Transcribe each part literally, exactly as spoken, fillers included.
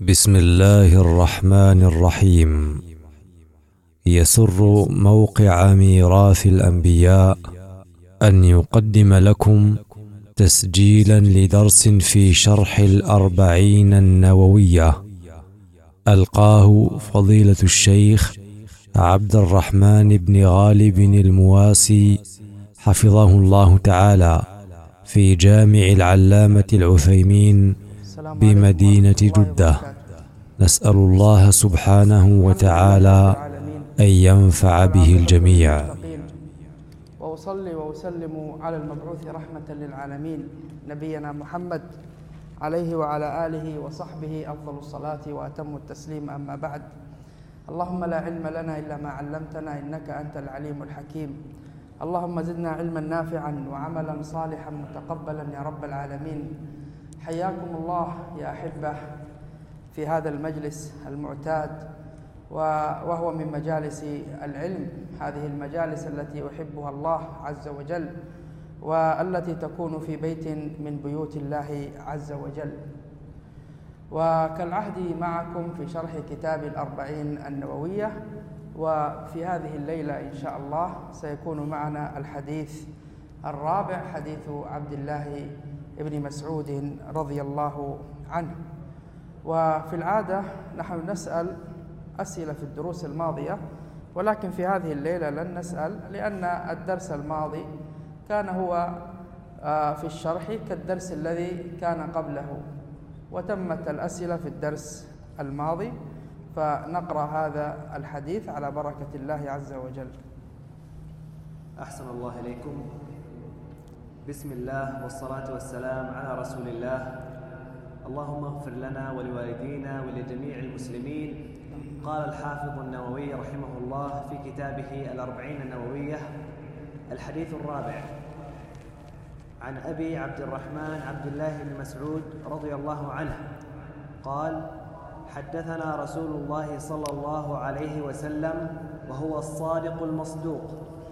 بسم الله الرحمن الرحيم. يسر موقع ميراث الأنبياء أن يقدم لكم تسجيلا لدرس في شرح الأربعين النووية، ألقاه فضيلة الشيخ عبد الرحمن بن غالب المواسي حفظه الله تعالى في جامع العلامة العثيمين بمدينة جدة. نسأل الله سبحانه وتعالى أن ينفع به الجميع. وأصلي وأسلم على المبعوث رحمة للعالمين نبينا محمد عليه وعلى آله وصحبه أفضل الصلاة وأتم التسليم، أما بعد. اللهم لا علم لنا إلا ما علمتنا إنك أنت العليم الحكيم. اللهم زدنا علما نافعا وعملا صالحا متقبلا يا رب العالمين. حياكم الله يا أحبة في هذا المجلس المعتاد، وهو من مجالس العلم، هذه المجالس التي يحبها الله عز وجل والتي تكون في بيت من بيوت الله عز وجل. وكالعهد معكم في شرح كتاب الأربعين النووية، وفي هذه الليلة إن شاء الله سيكون معنا الحديث الرابع، حديث عبد الله ابن مسعود رضي الله عنه. وفي العادة نحن نسأل أسئلة في الدروس الماضية، ولكن في هذه الليلة لن نسأل، لأن الدرس الماضي كان هو في الشرح كالدرس الذي كان قبله، وتمت الأسئلة في الدرس الماضي، فنقرأ هذا الحديث على بركة الله عز وجل. أحسن الله إليكم. بسم الله والصلاة والسلام على رسول الله. اللهم اغفر لنا ولوالدينا ولجميع المسلمين. قال الحافظ النووي رحمه الله في كتابه الأربعين النووية: الحديث الرابع، عن أبي عبد الرحمن عبد الله بن مسعود رضي الله عنه قال: حدثنا رسول الله صلى الله عليه وسلم وهو الصادق المصدوق: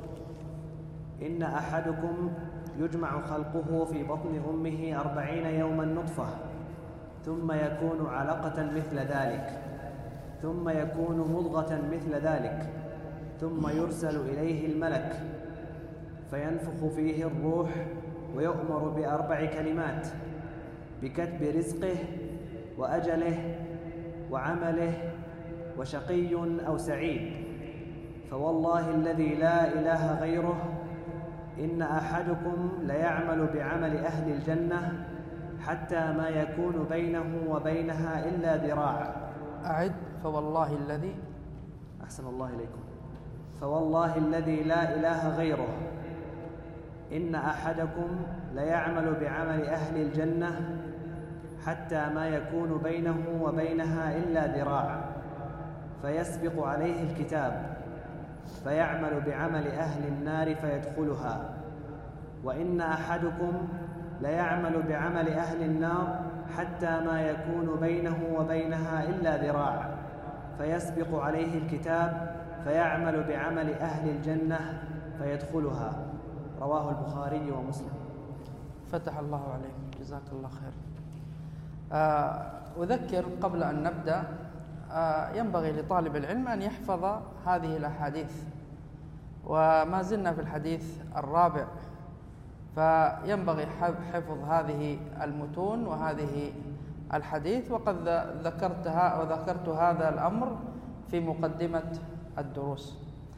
إن أحدكم يجمع خلقه في بطن أمه أربعين يوما نطفة، ثم يكون علقة مثل ذلك، ثم يكون مضغة مثل ذلك، ثم يرسل إليه الملك فينفخ فيه الروح ويؤمر بأربع كلمات: بكتب رزقه وأجله وعمله وشقي أو سعيد. فوالله الذي لا إله غيره إن أحدكم ليعمل بعمل أهل الجنة حتى ما يكون بينه وبينها إلا ذراع. أعد: فوالله الذي أحسن الله إليكم. فوالله الذي لا إله غيره إن أحدكم ليعمل بعمل أهل الجنة حتى ما يكون بينه وبينها إلا ذراع، فيسبق عليه الكتاب فيعمل بعمل أهل النار فيدخلها. وإن أحدكم ليعمل بعمل أهل النار حتى ما يكون بينه وبينها إلا ذراع، فيسبق عليه الكتاب فيعمل بعمل أهل الجنة فيدخلها. رواه البخاري ومسلم. فتح الله عليك، جزاك الله خير. آه أذكر قبل أن نبدأ، آه ينبغي لطالب العلم أن يحفظ هذه الأحاديث، وما زلنا في الحديث الرابع، فينبغي حفظ هذه المتون وهذه الحديث، وقد ذكرتها وذكرت هذا الأمر في مقدمة الدروس.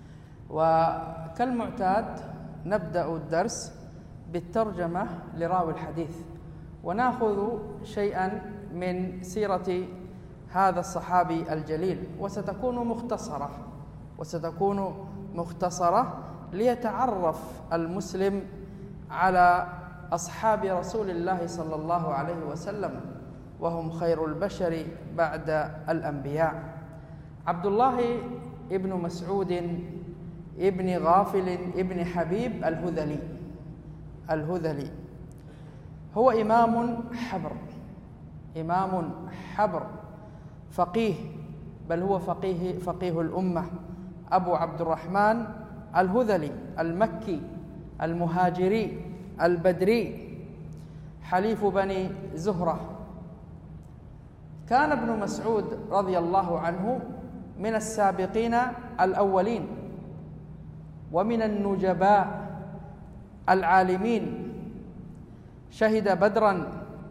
وكالمعتاد نبدأ الدرس بالترجمة لراوي الحديث، ونأخذ شيئا من سيرة هذا الصحابي الجليل، وستكون مختصرة وستكون مختصرة ليتعرف المسلم على أصحاب رسول الله صلى الله عليه وسلم، وهم خير البشر بعد الأنبياء. عبد الله ابن مسعود ابن غافل ابن حبيب الهذلي الهذلي هو إمام حبر إمام حبر فقيه، بل هو فقيه فقيه الأمة، أبو عبد الرحمن الهذلي المكي المهاجري البدري، حليف بني زهرة، كان ابن مسعود رضي الله عنه من السابقين الأولين ومن النجباء العالمين، شهد بدرا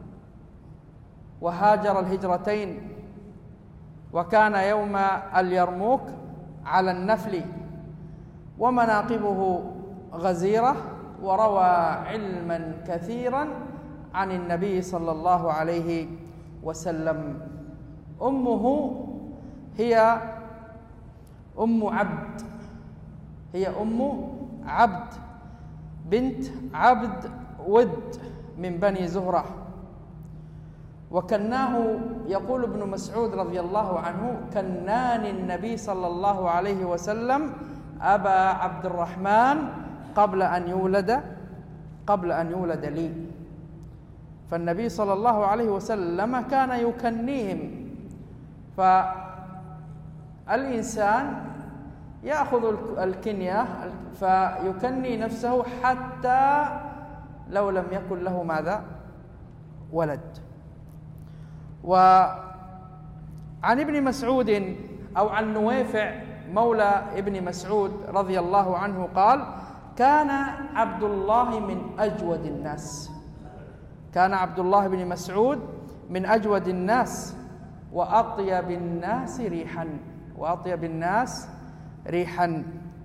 وهاجر الهجرتين، وكان يوم اليرموك على النفل، ومناقبه غزيرة، وروى علما كثيرا عن النبي صلى الله عليه وسلم. أمه هي أم عبد هي أم عبد بنت عبد ود من بني زهرة، وكناه، يقول ابن مسعود رضي الله عنه: كناني النبي صلى الله عليه وسلم أبا عبد الرحمن قبل أن يولد قبل أن يولد لي. فالنبي صلى الله عليه وسلم كان يكنيهم. فالإنسان يأخذ الكنية فيكني نفسه حتى لو لم يكن له ماذا؟ ولد. وعن ابن مسعود أو عن نويفع مولى ابن مسعود رضي الله عنه قال: كان عبد الله من أجود الناس كان عبد الله بن مسعود من أجود الناس وأطيب الناس ريحا وأطيب الناس ريحا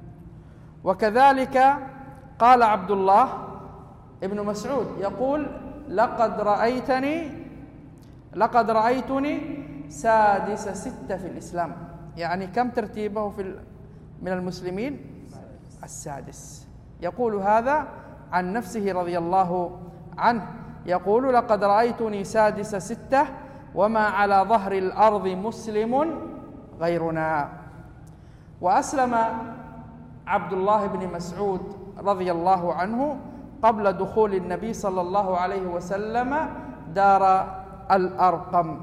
وكذلك قال عبد الله ابن مسعود يقول: لقد رأيتني لقد رأيتني سادس ستة في الإسلام. يعني كم ترتيبه في من المسلمين؟ السادس. يقول هذا عن نفسه رضي الله عنه، يقول: لقد رأيتني سادس ستة وما على ظهر الأرض مسلم غيرنا. وأسلم عبد الله بن مسعود رضي الله عنه قبل دخول النبي صلى الله عليه وسلم دار الأرقم،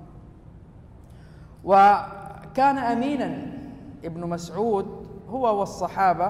وكان أمينا. ابن مسعود هو والصحابة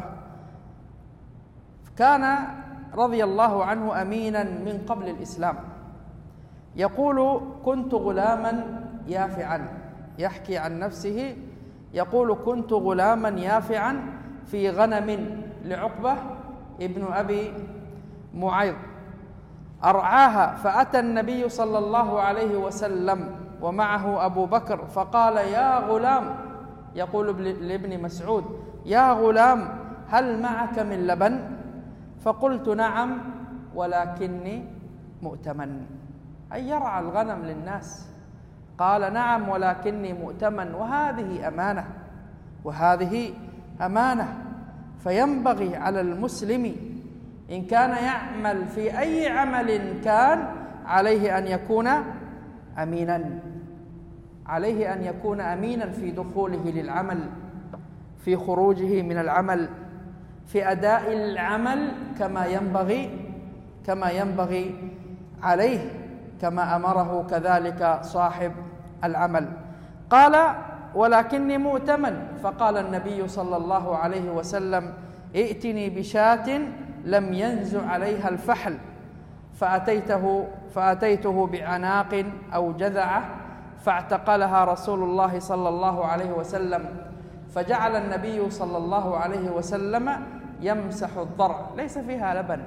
كان رضي الله عنه أمينا من قبل الإسلام. يقول: كنت غلاما يافعا، يحكي عن نفسه يقول: كنت غلاما يافعا في غنم لعقبة ابن أبي معيط أرعاها، فأتى النبي صلى الله عليه وسلم ومعه أبو بكر فقال: يا غلام، يقول لابن مسعود: يا غلام، هل معك من لبن؟ فقلت: نعم ولكني مؤتمن، أي يرعى الغنم للناس. قال: نعم ولكني مؤتمن. وهذه أمانة وهذه أمانة فينبغي على المسلم إن كان يعمل في أي عمل كان عليه أن يكون أمينا عليه أن يكون أمينا في دخوله للعمل، في خروجه من العمل، في أداء العمل كما ينبغي كما ينبغي عليه، كما أمره كذلك صاحب العمل. قال: ولكني مؤتمن. فقال النبي صلى الله عليه وسلم: ائتني بشاة لم ينزع عليها الفحل، فأتيته فأتيته بعناق أو جذعة فاعتقلها رسول الله صلى الله عليه وسلم، فجعل النبي صلى الله عليه وسلم يمسح الضرع، ليس فيها لبن،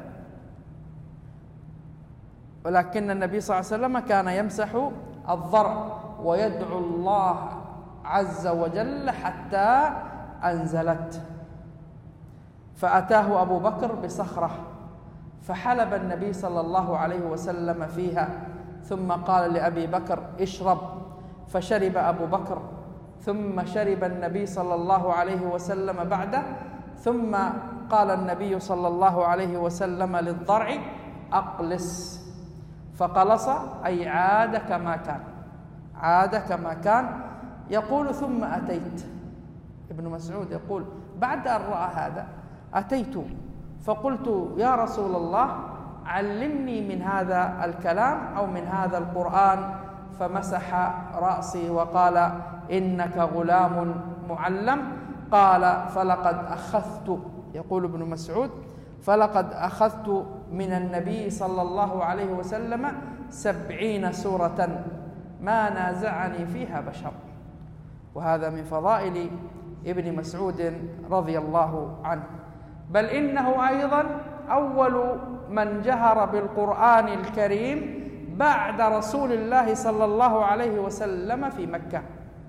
ولكن النبي صلى الله عليه وسلم كان يمسح الضرع ويدعو الله عز وجل حتى أنزلت. فأتاه أبو بكر بصخرة فحلب النبي صلى الله عليه وسلم فيها، ثم قال لأبي بكر: اشرب، فشرب أبو بكر، ثم شرب النبي صلى الله عليه وسلم بعده، ثم قال النبي صلى الله عليه وسلم للضرع: أقلس، فقلص أي عاد كما كان عاد كما كان يقول: ثم أتيت. ابن مسعود يقول: بعد أن رأى هذا أتيت فقلت: يا رسول الله، علمني من هذا الكلام أو من هذا القرآن. فمسح رأسي وقال: إنك غلام معلم. قال: فلقد أخذت، يقول ابن مسعود: فلقد أخذت من النبي صلى الله عليه وسلم سبعين سورة ما نازعني فيها بشر. وهذا من فضائل ابن مسعود رضي الله عنه. بل إنه أيضا أول من جهر بالقرآن الكريم بعد رسول الله صلى الله عليه وسلم في مكة.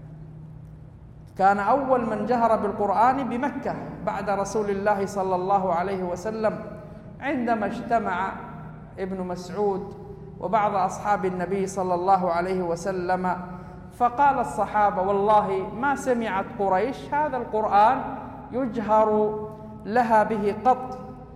كان أول من جهر بالقرآن بمكة بعد رسول الله صلى الله عليه وسلم، عندما اجتمع ابن مسعود وبعض أصحاب النبي صلى الله عليه وسلم، فقال الصحابة: والله ما سمعت قريش هذا القرآن يجهر لها به قط،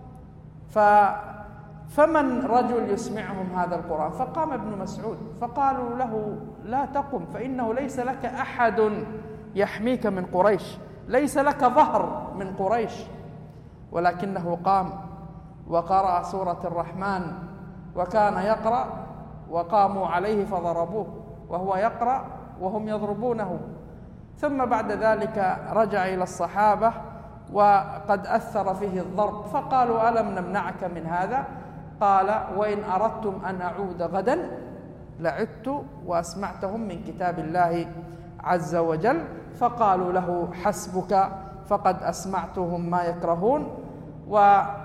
فمن رجل يسمعهم هذا القرآن؟ فقام ابن مسعود فقالوا له: لا تقم، فإنه ليس لك أحد يحميك من قريش، ليس لك ظهر من قريش. ولكنه قام وقرأ سورة الرحمن، وكان يقرأ وقاموا عليه فضربوه، وهو يقرأ وهم يضربونه. ثم بعد ذلك رجع إلى الصحابة وقد أثر فيه الضرب، فقالوا: ألم نمنعك من هذا؟ قال: وإن أردتم أن أعود غدا لعدت وأسمعتهم من كتاب الله عز وجل. فقالوا له: حسبك، فقد أسمعتهم ما يكرهون. وبعد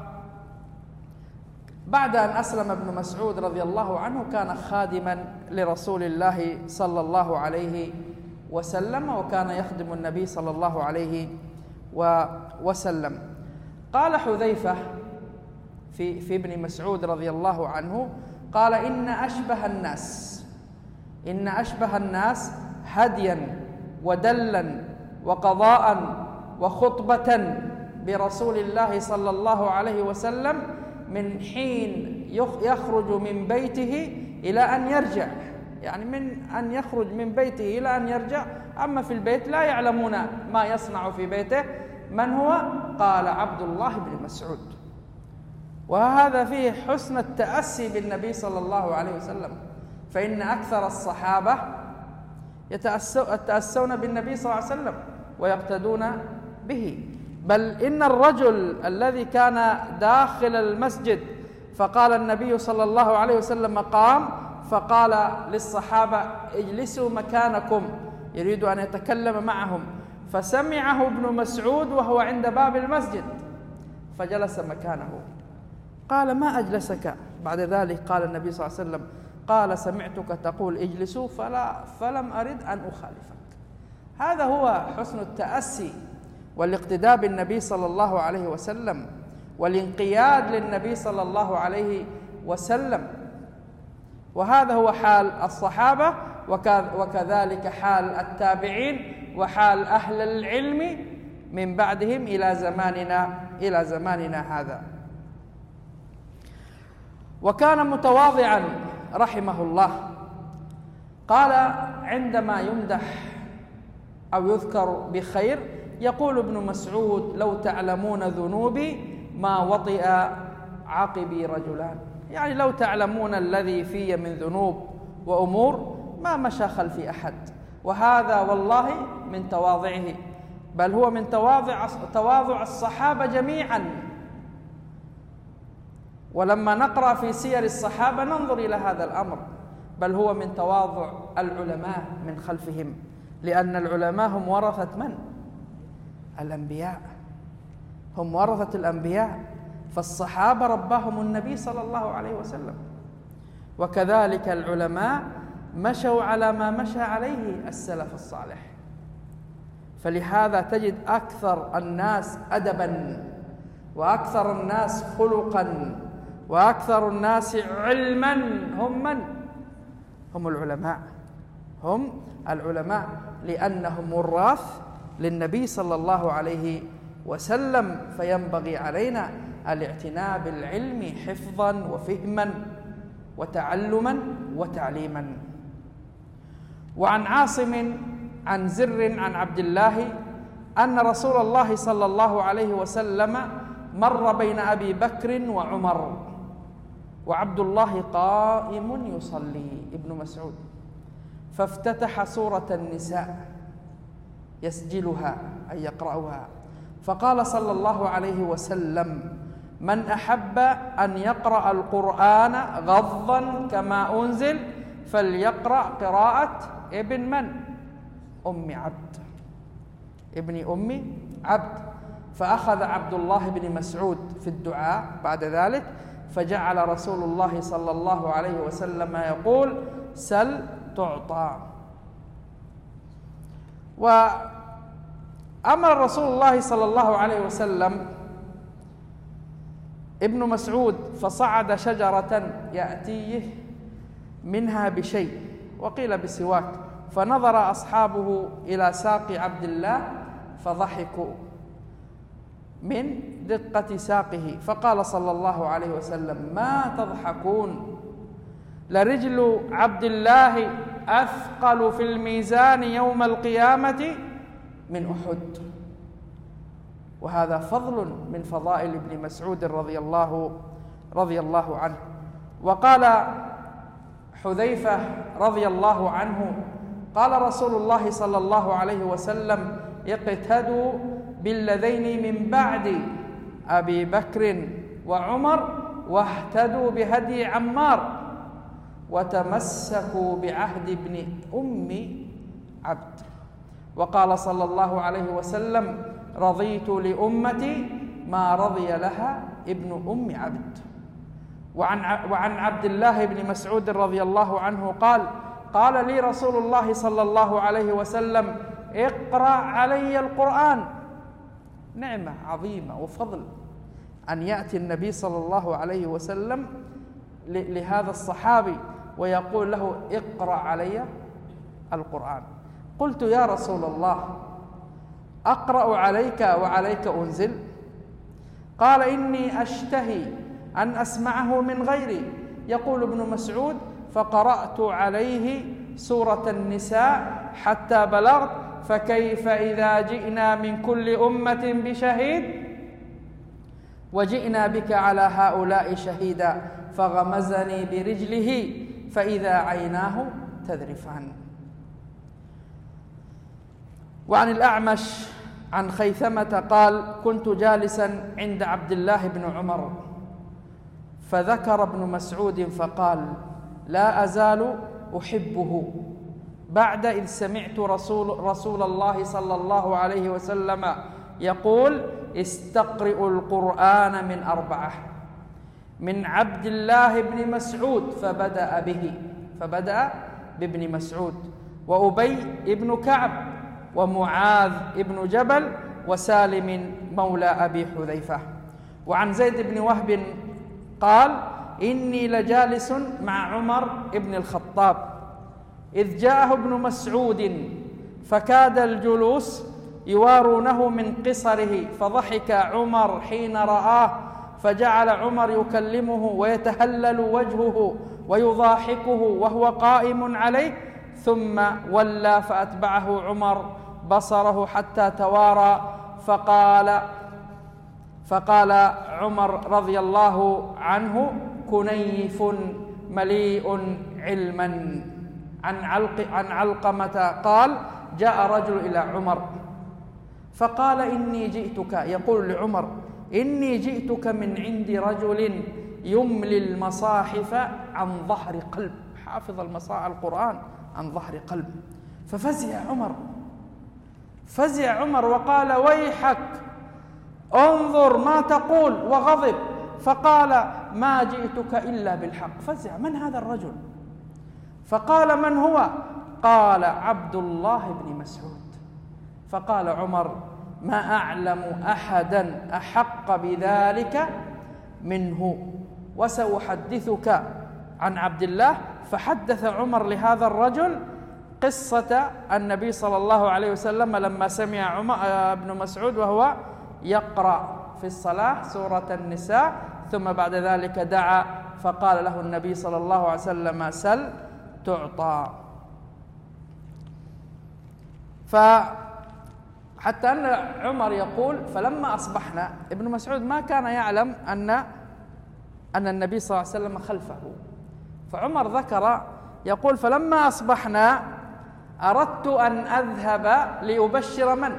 أن أسلم ابن مسعود رضي الله عنه كان خادما لرسول الله صلى الله عليه وسلم، وكان يخدم النبي صلى الله عليه وسلم. قال حذيفة في في ابن مسعود رضي الله عنه، قال: إن أشبه الناس إن أشبه الناس هديا ودلا وقضاء وخطبة برسول الله صلى الله عليه وسلم من حين يخرج من بيته إلى أن يرجع، يعني من أن يخرج من بيته إلى أن يرجع. أما في البيت لا يعلمون ما يصنع في بيته. من هو؟ قال: عبد الله بن مسعود. وهذا فيه حسن التأسي بالنبي صلى الله عليه وسلم، فإن أكثر الصحابة يتأسون بالنبي صلى الله عليه وسلم ويقتدون به. بل إن الرجل الذي كان داخل المسجد فقال النبي صلى الله عليه وسلم قام فقال للصحابة: اجلسوا مكانكم، يريد أن يتكلم معهم، فسمعه ابن مسعود وهو عند باب المسجد فجلس مكانه. قال: ما أجلسك؟ بعد ذلك قال النبي صلى الله عليه وسلم: قال: سمعتك تقول اجلسوا فلا فلم أرد أن أخالفك. هذا هو حسن التأسي والاقتداء بالنبي صلى الله عليه وسلم والانقياد للنبي صلى الله عليه وسلم. وهذا هو حال الصحابة، وكذلك حال التابعين وحال أهل العلم من بعدهم إلى زماننا إلى زماننا هذا. وكان متواضعا رحمه الله. قال عندما يمدح أو يذكر بخير يقول ابن مسعود: لو تعلمون ذنوبي ما وطئ عقبي رجلان، يعني لو تعلمون الذي في من ذنوب وأمور ما مشى خلفي أحد. وهذا والله من تواضعه، بل هو من تواضع تواضع الصحابة جميعا. ولما نقرأ في سير الصحابة ننظر إلى هذا الأمر، بل هو من تواضع العلماء من خلفهم، لأن العلماء هم ورثة من؟ الأنبياء، هم ورثة الأنبياء. فالصحابة رباهم النبي صلى الله عليه وسلم، وكذلك العلماء مشوا على ما مشى عليه السلف الصالح. فلهذا تجد أكثر الناس أدبا وأكثر الناس خلقا وأكثر الناس علما هم من؟ هم العلماء، هم العلماء، لأنهم وراث للنبي صلى الله عليه وسلم. فينبغي علينا الاعتناء بالعلم حفظا وفهما وتعلما وتعليما. وعن عاصم عن زر عن عبد الله أن رسول الله صلى الله عليه وسلم مر بين أبي بكر وعمر وعبد الله قائم يصلي، ابن مسعود، فافتتح سورة النساء يسجلها أي يقرأها، فقال صلى الله عليه وسلم: من أحب أن يقرأ القرآن غضا كما أنزل فليقرأ قراءة ابن من؟ أم عبد، ابن أم عبد. فأخذ عبد الله بن مسعود في الدعاء بعد ذلك، فجعل رسول الله صلى الله عليه وسلم يقول: سل تعطى. وأمر رسول الله صلى الله عليه وسلم ابن مسعود فصعد شجرة يأتيه منها بشيء، وقيل بسواك، فنظر أصحابه إلى ساق عبد الله فضحكوا من دقة ساقه، فقال صلى الله عليه وسلم: ما تضحكون؟ لرجل عبد الله أثقل في الميزان يوم القيامة من أحد. وهذا فضل من فضائل ابن مسعود رضي الله رضي الله عنه. وقال حذيفة رضي الله عنه: قال رسول الله صلى الله عليه وسلم: اقتدوا بالذين من بعد أبي بكر وعمر واهتدوا بهدي عمار وتمسكوا بعهد ابن أم عبد. وقال صلى الله عليه وسلم: رضيت لأمتي ما رضي لها ابن أم عبد. وعن وعن عبد الله بن مسعود رضي الله عنه قال: قال لي رسول الله صلى الله عليه وسلم: اقرأ علي القرآن. نعمة عظيمة وفضل أن يأتي النبي صلى الله عليه وسلم لهذا الصحابي ويقول له: اقرأ علي القرآن. قلت: يا رسول الله، أقرأ عليك وعليك أنزل؟ قال: إني أشتهي أن أسمعه من غيري. يقول ابن مسعود: فقرأت عليه سورة النساء حتى بلغت: فكيف إذا جئنا من كل أمة بشهيد وجئنا بك على هؤلاء شهيدا. فغمزني برجله فإذا عيناه تذرفان. وعن الأعمش عن خيثمة قال: كنت جالسا عند عبد الله بن عمر فذكر ابن مسعود فقال: لا أزال أحبه بعد إذ سمعت رسول, رسول الله صلى الله عليه وسلم يقول: استقرئوا القرآن من أربعة: من عبد الله بن مسعود فبدأ به فبدأ بابن مسعود، وأبي بن كعب، ومعاذ بن جبل، وسالم مولى أبي حذيفة. وعن زيد بن وهب قال: إني لجالس مع عمر بن الخطاب إذ جاءه ابن مسعود فكاد الجلوس يوارونه من قصره، فضحك عمر حين رآه، فجعل عمر يكلمه ويتهلل وجهه ويضاحكه وهو قائم عليه، ثم ولى فأتبعه عمر بصره حتى توارى، فقال فقال عمر رضي الله عنه: كنيف مليء علما. عن علق عن علقمة قال: جاء رجل إلى عمر فقال: إني جئتك، يقول لعمر: إني جئتك من عند رجل يملي المصاحف عن ظهر قلب، حافظ المصاحف القرآن عن ظهر قلب. ففزع عمر فزع عمر وقال: ويحك، انظر ما تقول، وغضب، فقال: ما جئتك إلا بالحق. فزع: من هذا الرجل؟ فقال: من هو؟ قال: عبد الله بن مسعود. فقال عمر: ما أعلم أحدا أحق بذلك منه، وسأحدثك عن عبد الله. فحدث عمر لهذا الرجل قصة النبي صلى الله عليه وسلم لما سمع عمر ابن مسعود وهو يقرأ في الصلاة سورة النساء، ثم بعد ذلك دعا فقال له النبي صلى الله عليه وسلم: سل تعطى. فحتى أن عمر يقول: فلما أصبحنا، ابن مسعود ما كان يعلم أن أن النبي صلى الله عليه وسلم خلفه، فعمر ذكر يقول: فلما أصبحنا أردت أن أذهب لأبشر من؟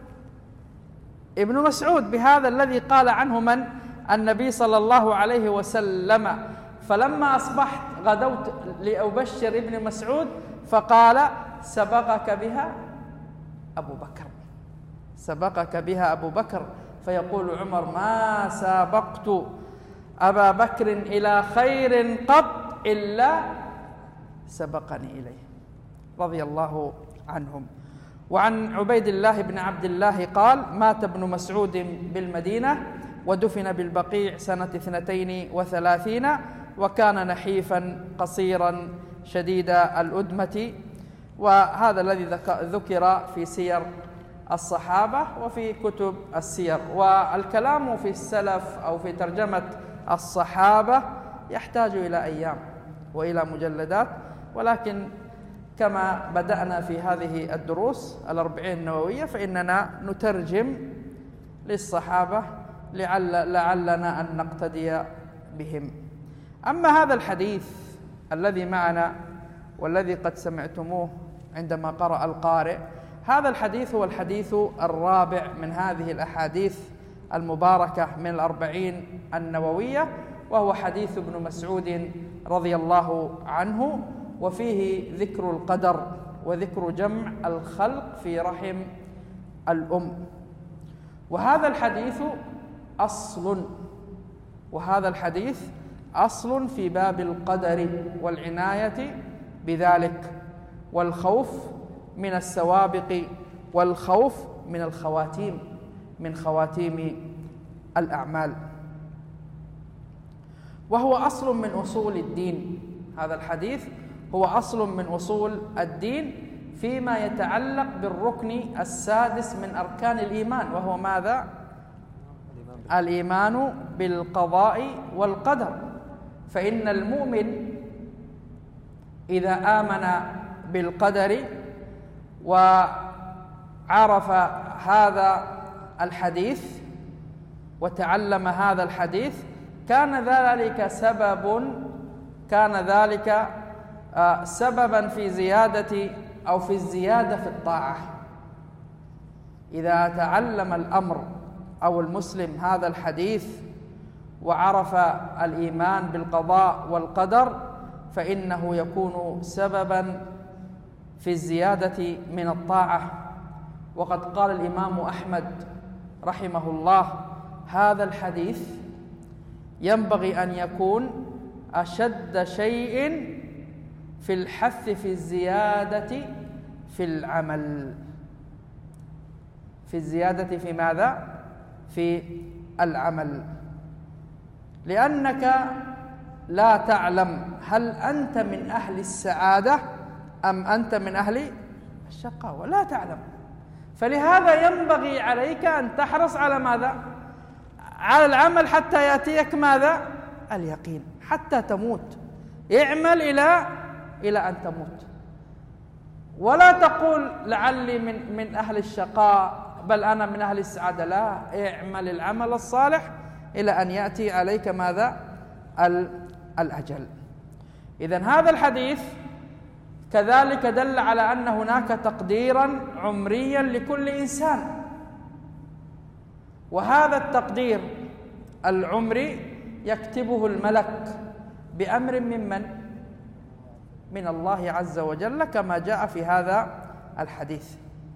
ابن مسعود بهذا الذي قال عنه من؟ النبي صلى الله عليه وسلم. فلما أصبحت غدوت لأبشر ابن مسعود فقال سبقك بها أبو بكر، سبقك بها أبو بكر. فيقول عمر ما سابقت أبا بكر إلى خير قط إلا سبقني إليه رضي الله عنهم. وعن عبيد الله بن عبد الله قال مات ابن مسعود بالمدينة ودفن بالبقيع سنة اثنتين وثلاثين، وكان نحيفا قصيرا شديد الأدمة. وهذا الذي ذكر في سير الصحابة وفي كتب السير. والكلام في السلف أو في ترجمة الصحابة يحتاج إلى أيام وإلى مجلدات، ولكن كما بدأنا في هذه الدروس الأربعين النووية فإننا نترجم للصحابة لعل لعلنا أن نقتدي بهم. أما هذا الحديث الذي معنا والذي قد سمعتموه عندما قرأ القارئ، هذا الحديث هو الحديث الرابع من هذه الأحاديث المباركة من الأربعين النووية، وهو حديث ابن مسعود رضي الله عنه، وفيه ذكر القدر وذكر جمع الخلق في رحم الأم. وهذا الحديث أصل وهذا الحديث أصل في باب القدر والعناية بذلك، والخوف من السوابق، والخوف من الخواتيم، من خواتيم الأعمال. وهو أصل من أصول الدين. هذا الحديث هو أصل من أصول الدين فيما يتعلق بالركن السادس من أركان الإيمان، وهو ماذا؟ الإيمان بالقضاء والقدر. فإن المؤمن إذا آمن بالقدر وعرف هذا الحديث وتعلم هذا الحديث كان ذلك سبب كان ذلك سببا في زيادة أو في الزيادة في الطاعة. إذا تعلم الأمر أو المسلم هذا الحديث وعرف الإيمان بالقضاء والقدر فإنه يكون سببا في الزيادة من الطاعة. وقد قال الإمام أحمد رحمه الله هذا الحديث ينبغي أن يكون أشد شيء في الحث في الزيادة في العمل. في الزيادة في ماذا؟ في العمل، لأنك لا تعلم هل أنت من أهل السعادة أم أنت من أهل الشقاوة، لا تعلم. فلهذا ينبغي عليك أن تحرص على ماذا؟ على العمل حتى يأتيك ماذا؟ اليقين، حتى تموت. اعمل إلى إلى أن تموت، ولا تقول لعلي من من أهل الشقاء بل أنا من أهل السعادة. لا، اعمل العمل الصالح إلى أن يأتي عليك ماذا؟ الأجل. إذن هذا الحديث كذلك دل على أن هناك تقديرا عمريا لكل إنسان، وهذا التقدير العمري يكتبه الملك بأمر ممن؟ من الله عز وجل، كما جاء في هذا الحديث.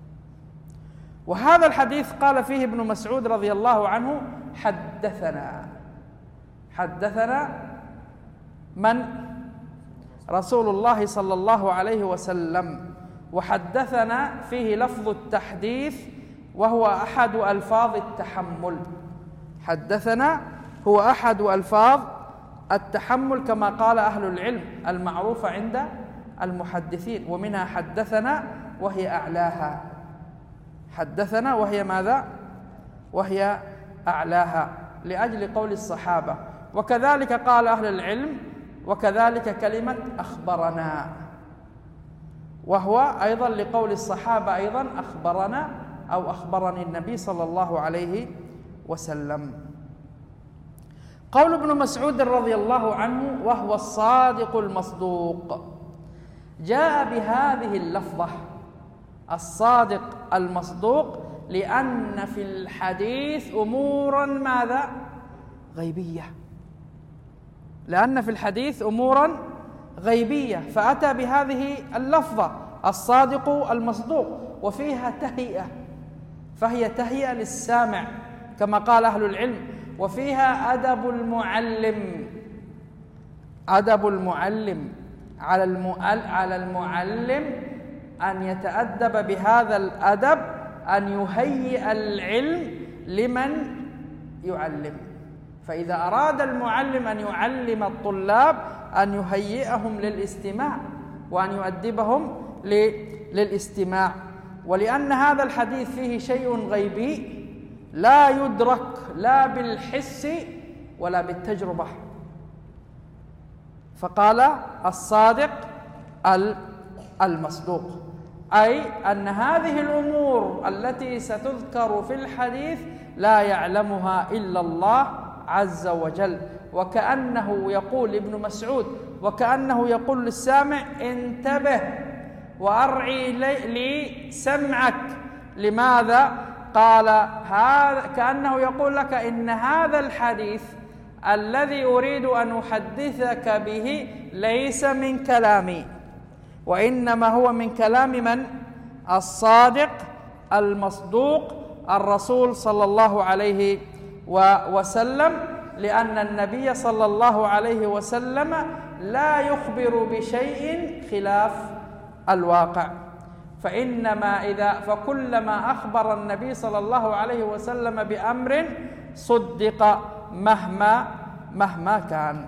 وهذا الحديث قال فيه ابن مسعود رضي الله عنه حدثنا حدثنا من؟ رسول الله صلى الله عليه وسلم. وحدثنا فيه لفظ التحديث وهو أحد ألفاظ التحمل. حدثنا هو أحد ألفاظ التحمل كما قال أهل العلم المعروفة عند المحدثين، ومنها حدثنا وهي أعلاها. حدثنا وهي ماذا؟ وهي أعلاها لأجل قول الصحابة. وكذلك قال أهل العلم وكذلك كلمة أخبرنا، وهو أيضا لقول الصحابة أيضا أخبرنا أو أخبرني النبي صلى الله عليه وسلم. قول ابن مسعود رضي الله عنه وهو الصادق المصدوق جاء بهذه اللفظة الصادق المصدوق لأن في الحديث أمورا ماذا؟ غيبية. لأن في الحديث أمورا غيبية، فأتى بهذه اللفظة الصادق المصدوق، وفيها تهيئة، فهي تهيئة للسامع كما قال أهل العلم. وفيها أدب المعلم، أدب المعلم على على المعلم أن يتأدب بهذا الأدب، أن يهيئ العلم لمن يعلم. فإذا أراد المعلم أن يعلم الطلاب أن يهيئهم للاستماع وأن يؤدبهم للاستماع. ولأن هذا الحديث فيه شيء غيبي لا يدرك لا بالحس ولا بالتجربة، فقال الصادق المصدوق، أي أن هذه الأمور التي ستذكر في الحديث لا يعلمها إلا الله عز وجل. وكأنه يقول ابن مسعود، وكأنه يقول للسامع انتبه وأرعي لي سمعك. لماذا؟ قال هذا كأنه يقول لك إن هذا الحديث الذي أريد أن أحدثك به ليس من كلامي، وإنما هو من كلام من؟ الصادق المصدوق الرسول صلى الله عليه وسلم. لأن النبي صلى الله عليه وسلم لا يخبر بشيء خلاف الواقع، فإنما إذا فكلما أخبر النبي صلى الله عليه وسلم بأمر صدق مهما مهما كان.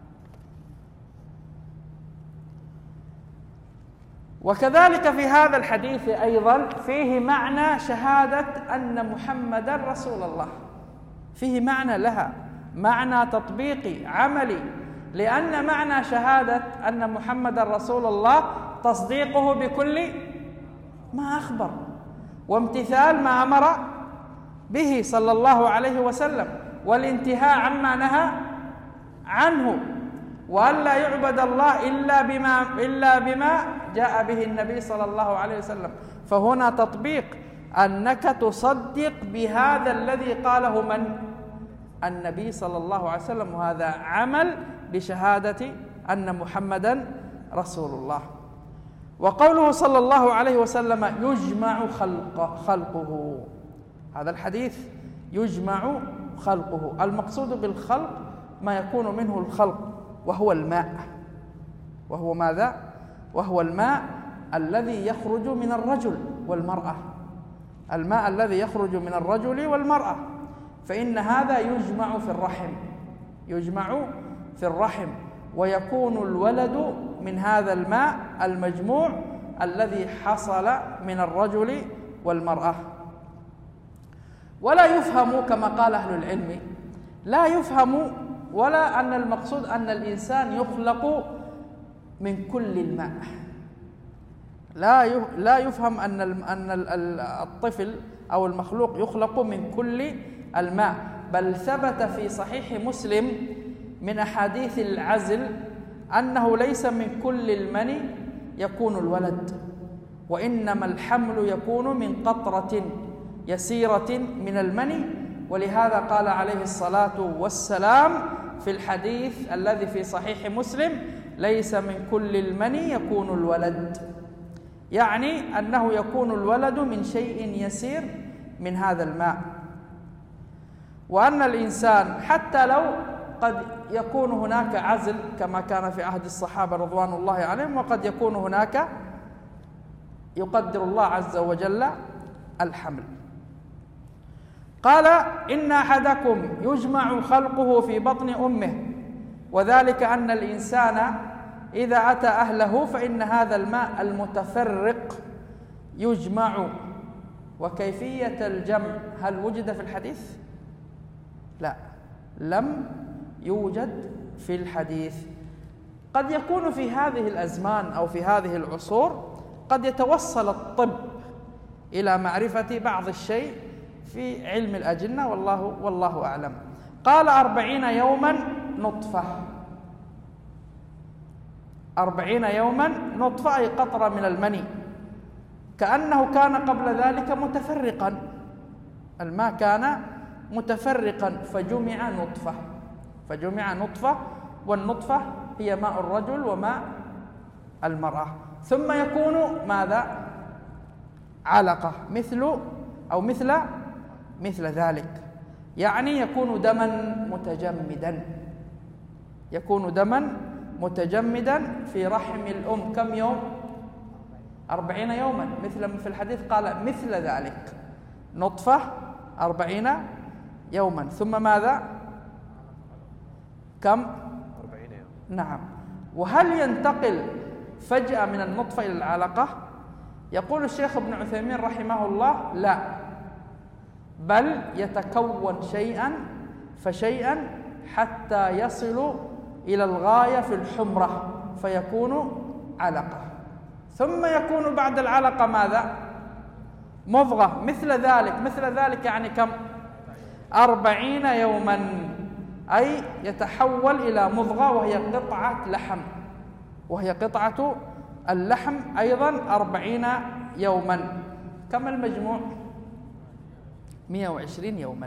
وكذلك في هذا الحديث أيضا فيه معنى شهادة أن محمدا رسول الله، فيه معنى لها، معنى تطبيقي عملي، لأن معنى شهادة أن محمدا رسول الله تصديقه بكل ما أخبر، وامتثال ما أمر به صلى الله عليه وسلم، والانتهاء عما نهى عنه، وأن لا يعبد الله إلا بما إلا بما جاء به النبي صلى الله عليه وسلم. فهنا تطبيق أنك تصدق بهذا الذي قاله من؟ النبي صلى الله عليه وسلم، وهذا عمل بشهادة أن محمدا رسول الله. وقوله صلى الله عليه وسلم يجمع خلق خلقه، هذا الحديث يجمع خلقه، المقصود بالخلق ما يكون منه الخلق، وهو الماء، وهو ماذا؟ وهو الماء الذي يخرج من الرجل والمرأة، الماء الذي يخرج من الرجل والمرأة، فإن هذا يجمع في الرحم، يجمع في الرحم، ويكون الولد من هذا الماء المجموع الذي حصل من الرجل والمرأة. ولا يفهم كما قال أهل العلم، لا يفهم ولا أن المقصود أن الإنسان يخلق من كل الماء، لا لا يفهم أن أن الطفل أو المخلوق يخلق من كل الماء، بل ثبت في صحيح مسلم من أحاديث العزل أنه ليس من كل المني يكون الولد، وإنما الحمل يكون من قطرة يسيرة من المني. ولهذا قال عليه الصلاة والسلام في الحديث الذي في صحيح مسلم ليس من كل المني يكون الولد، يعني أنه يكون الولد من شيء يسير من هذا الماء. وأن الإنسان حتى لو قد يكون هناك عزل كما كان في عهد الصحابة رضوان الله عليهم، وقد يكون هناك يقدر الله عز وجل الحمل. قال إن أحدكم يجمع خلقه في بطن أمه، وذلك أن الإنسان إذا أتى أهله فإن هذا الماء المتفرق يجمع. وكيفية الجمع هل وجد في الحديث؟ لا، لم يوجد في الحديث. قد يكون في هذه الأزمان أو في هذه العصور قد يتوصل الطب إلى معرفة بعض الشيء في علم الأجنة، والله والله أعلم. قال أربعين يوما نطفة، أربعين يوما نطفة أي قطرة من المني، كأنه كان قبل ذلك متفرقا، الماء كان متفرقا فجمع نطفة، فجمع نطفة والنطفة هي ماء الرجل وماء المرأة. ثم يكون ماذا؟ علقة مثل أو مثل مثل ذلك، يعني يكون دما متجمدا، يكون دما متجمدا في رحم الأم كم يوم؟ أربعين يوما، مثل في الحديث قال مثل ذلك، نطفة أربعين يوما. ثم ماذا؟ كم؟ أربعين يوم. نعم. وهل ينتقل فجأة من النطفة إلى العلقة؟ يقول الشيخ ابن عثيمين رحمه الله لا، بل يتكون شيئا فشيئا حتى يصل إلى الغاية في الحمرة فيكون علقة، ثم يكون بعد العلقة ماذا؟ مضغة مثل ذلك. مثل ذلك يعني كم؟ أربعين يوما، أي يتحول إلى مضغة وهي قطعة لحم، وهي قطعة اللحم أيضا أربعين يوما. كم المجموع؟ مئة وعشرين يوما،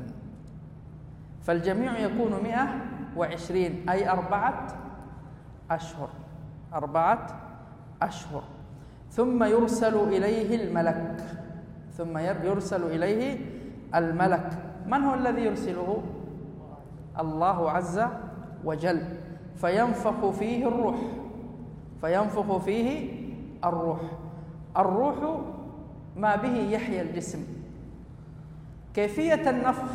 فالجميع يكون مئة وعشرين، أي أربعة أشهر، أربعة أشهر. ثم يرسل إليه الملك، ثم يرسل إليه الملك. من هو الذي يرسله؟ الله عز وجل، فينفخ فيه الروح، فينفخ فيه الروح. الروح ما به يحيى الجسم، كيفية النفخ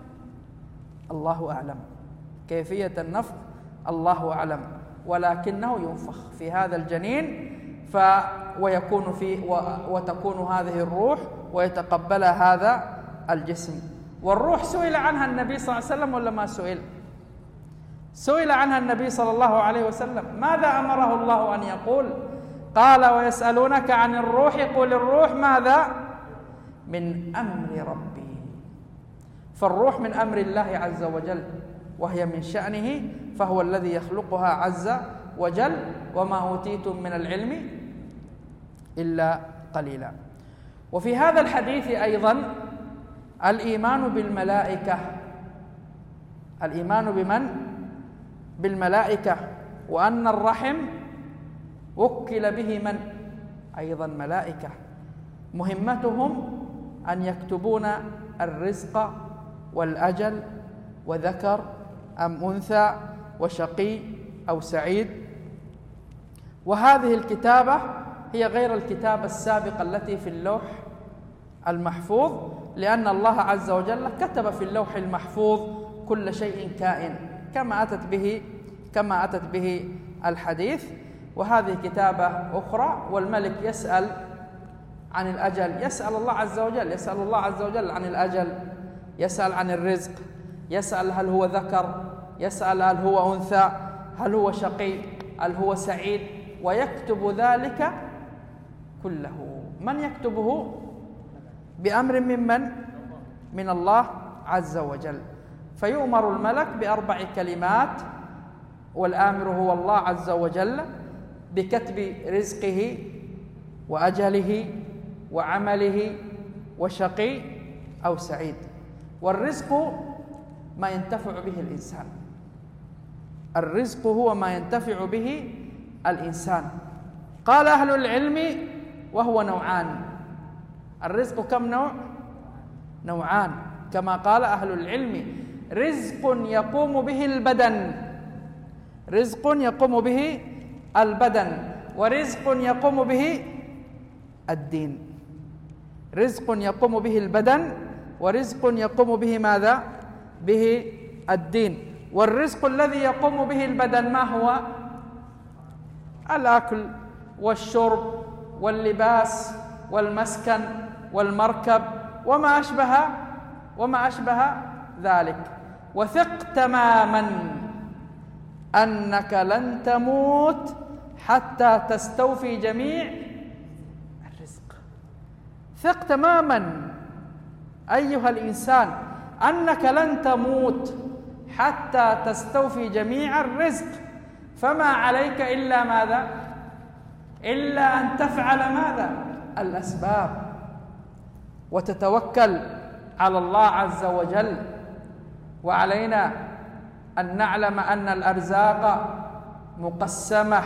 الله أعلم، كيفية النفخ الله أعلم، ولكنه ينفخ في هذا الجنين ف ويكون فيه وتكون هذه الروح ويتقبلها هذا الجسم. والروح سئل عنها النبي صلى الله عليه وسلم ولا ما سئل؟ سئل عنها النبي صلى الله عليه وسلم. ماذا أمره الله أن يقول؟ قال ويسألونك عن الروح قل الروح ماذا؟ من أمر ربي. فالروح من أمر الله عز وجل، وهي من شأنه، فهو الذي يخلقها عز وجل. وما أوتيتم من العلم إلا قليلا. وفي هذا الحديث أيضا الإيمان بالملائكة، الإيمان بمن؟ بالملائكة، وأن الرحم وكل به من؟ أيضا ملائكة، مهمتهم أن يكتبون الرزق والأجل وذكر أم أنثى وشقي أو سعيد. وهذه الكتابة هي غير الكتابة السابقة التي في اللوح المحفوظ، لأن الله عز وجل كتب في اللوح المحفوظ كل شيء كائن كما أتت به كما أتت به الحديث. وهذه كتابة أخرى. والملك يسأل عن الأجل، يسأل الله عز وجل يسأل الله عز وجل عن الأجل، يسأل عن الرزق، يسأل هل هو ذكر، يسأل هل هو أنثى، هل هو شقي، هل هو سعيد، ويكتب ذلك كله. من يكتبه؟ بأمر ممن؟ من الله عز وجل. فيؤمر الملك بأربع كلمات، والآمر هو الله عز وجل، بكتب رزقه وأجله وعمله وشقي أو سعيد. والرزق ما ينتفع به الإنسان، الرزق هو ما ينتفع به الإنسان. قال أهل العلم وهو نوعان. الرزق كم نوع؟ نوعان، كما قال أهل العلم: رزق يقوم به البدن، رزق يقوم به البدن، ورزق يقوم به الدين. رزق يقوم به البدن، ورزق يقوم به ماذا؟ به الدين. والرزق الذي يقوم به البدن ما هو؟ الأكل والشرب واللباس والمسكن والمركب وما أشبه وما أشبه ذلك. وثق تماما أنك لن تموت حتى تستوفي جميع الرزق. ثق تماما أيها الإنسان أنك لن تموت حتى تستوفي جميع الرزق، فما عليك إلا ماذا؟ إلا أن تفعل ماذا؟ الأسباب، وتتوكل على الله عز وجل. وعلينا أن نعلم أن الأرزاق مقسمة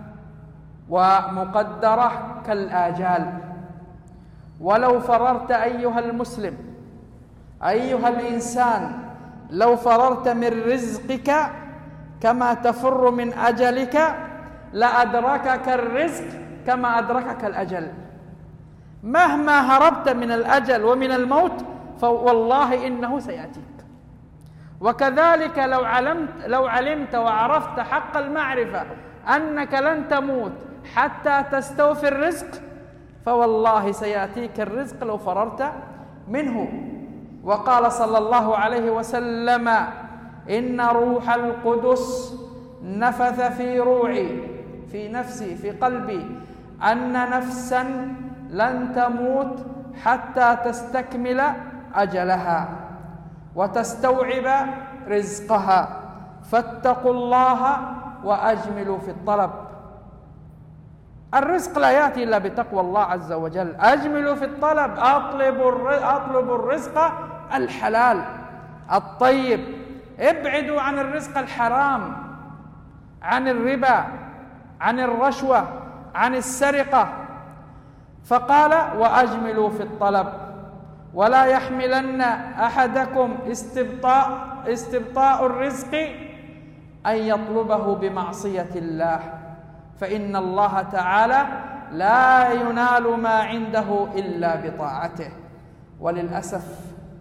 ومقدرة كالآجال. ولو فررت أيها المسلم، أيها الإنسان، لو فررت من رزقك كما تفر من أجلك لأدركك الرزق كما أدركك الأجل. مهما هربت من الأجل ومن الموت فوالله إنه سيأتيك. وكذلك لو علمت لو علمت وعرفت حق المعرفة أنك لن تموت حتى تستوفي الرزق فوالله سيأتيك الرزق لو فررت منه. وقال صلى الله عليه وسلم: إن روح القدس نفث في روعي، في نفسي، في قلبي، أن نفسا لن تموت حتى تستكمل أجلها وتستوعب رزقها، فاتقوا الله وأجملوا في الطلب. الرزق لا يأتي إلا بتقوى الله عز وجل. أجملوا في الطلب، أطلب الرزق الحلال الطيب، ابعدوا عن الرزق الحرام، عن الربا، عن الرشوة، عن السرقة. فقال: وأجملوا في الطلب، ولا يحملن أحدكم استبطاء استبطاء الرزق أن يطلبه بمعصية الله، فإن الله تعالى لا ينال ما عنده إلا بطاعته. وللأسف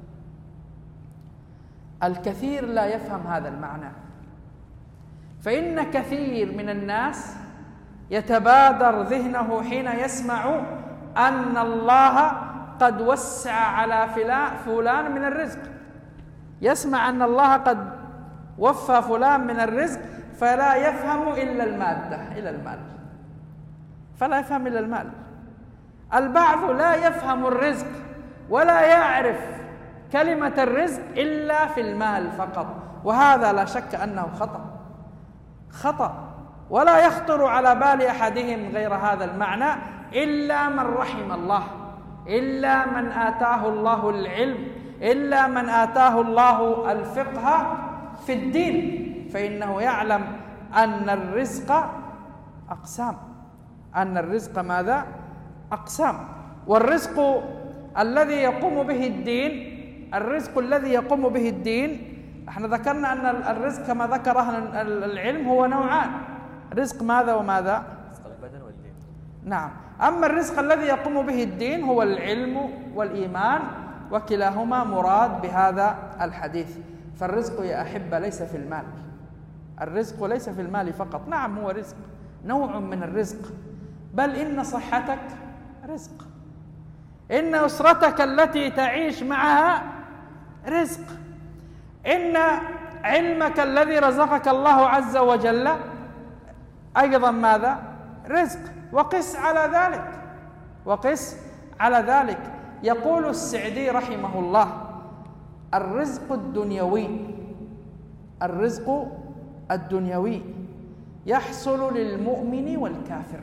الكثير لا يفهم هذا المعنى، فإن كثير من الناس يتبادر ذهنه حين يسمع أن الله قد وسع على فلان من الرزق، يسمع أن الله قد وفى فلان من الرزق فلا يفهم إلا المادة، إلى المال، فلا يفهم إلا المال. البعض لا يفهم الرزق ولا يعرف كلمة الرزق إلا في المال فقط، وهذا لا شك أنه خطأ خطأ ولا يخطر على بال أحدهم غير هذا المعنى إلا من رحم الله، إلا من آتاه الله العلم، إلا من آتاه الله الفقه في الدين، فإنه يعلم أن الرزق أقسام، أن الرزق ماذا؟ أقسام. والرزق الذي يقوم به الدين، الرزق الذي يقوم به الدين، احنا ذكرنا أن الرزق كما ذكر أهل العلم هو نوعان: رزق ماذا وماذا؟ رزق البدن والدين. نعم. أما الرزق الذي يقوم به الدين هو العلم والإيمان، وكلاهما مراد بهذا الحديث. فالرزق يا أحبة ليس في المال، الرزق ليس في المال فقط. نعم هو رزق، نوع من الرزق، بل إن صحتك رزق، إن أسرتك التي تعيش معها رزق، إن علمك الذي رزقك الله عز وجل أيضا ماذا؟ رزق. وقس على ذلك، وقس على ذلك. يقول السعدي رحمه الله: الرزق الدنيوي، الرزق الدنيوي يحصل للمؤمن والكافر.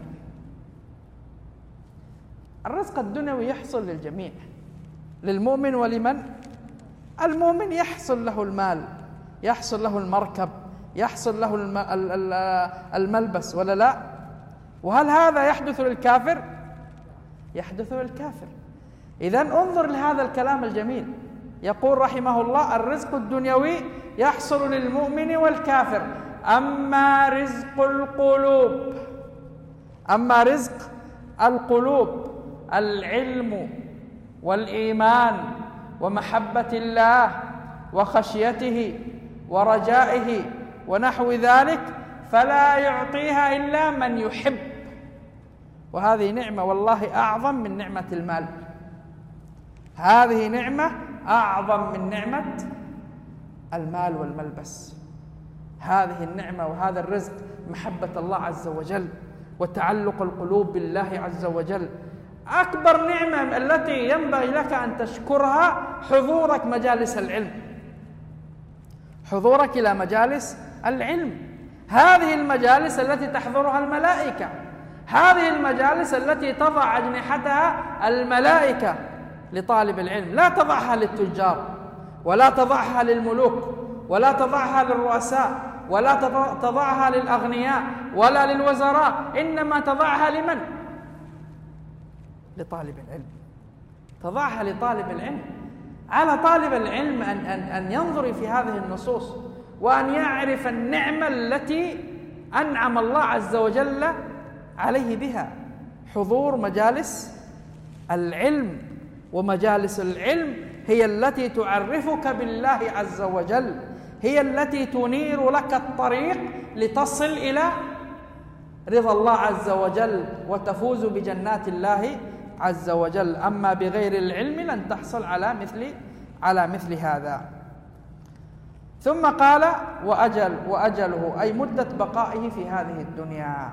الرزق الدنيوي يحصل للجميع، للمؤمن ولمن؟ المؤمن يحصل له المال، يحصل له المركب، يحصل له الملبس، ولا لا؟ وهل هذا يحدث للكافر؟ يحدث للكافر. إذن انظر لهذا الكلام الجميل، يقول رحمه الله: الرزق الدنيوي يحصل للمؤمن والكافر، أما رزق القلوب، أما رزق القلوب العلم والإيمان ومحبة الله وخشيته ورجائه ونحو ذلك، فلا يعطيها إلا من يحب. وهذه نعمة والله أعظم من نعمة المال، هذه نعمة أعظم من نعمة المال والملبس. هذه النعمة وهذا الرزق محبة الله عز وجل وتعلق القلوب بالله عز وجل. أكبر نعمة التي ينبغي لك أن تشكرها حضورك مجالس العلم، حضورك إلى مجالس العلم. هذه المجالس التي تحضرها الملائكة، هذه المجالس التي تضع أجنحتها الملائكة لطالب العلم، لا تضعها للتجار، ولا تضعها للملوك، ولا تضعها للرؤساء، ولا تضعها للأغنياء ولا للوزراء، إنما تضعها لمن؟ لطالب العلم. تضعها لطالب العلم. على طالب العلم أن, أن, أن ينظر في هذه النصوص وأن يعرف النعمة التي أنعم الله عز وجل عليه بها، حضور مجالس العلم. ومجالس العلم هي التي تعرفك بالله عز وجل، هي التي تنير لك الطريق لتصل إلى رضا الله عز وجل وتفوز بجنات الله عز وجل. أما بغير العلم لن تحصل على مثل على مثل هذا. ثم قال وأجل وأجله أي مدة بقائه في هذه الدنيا.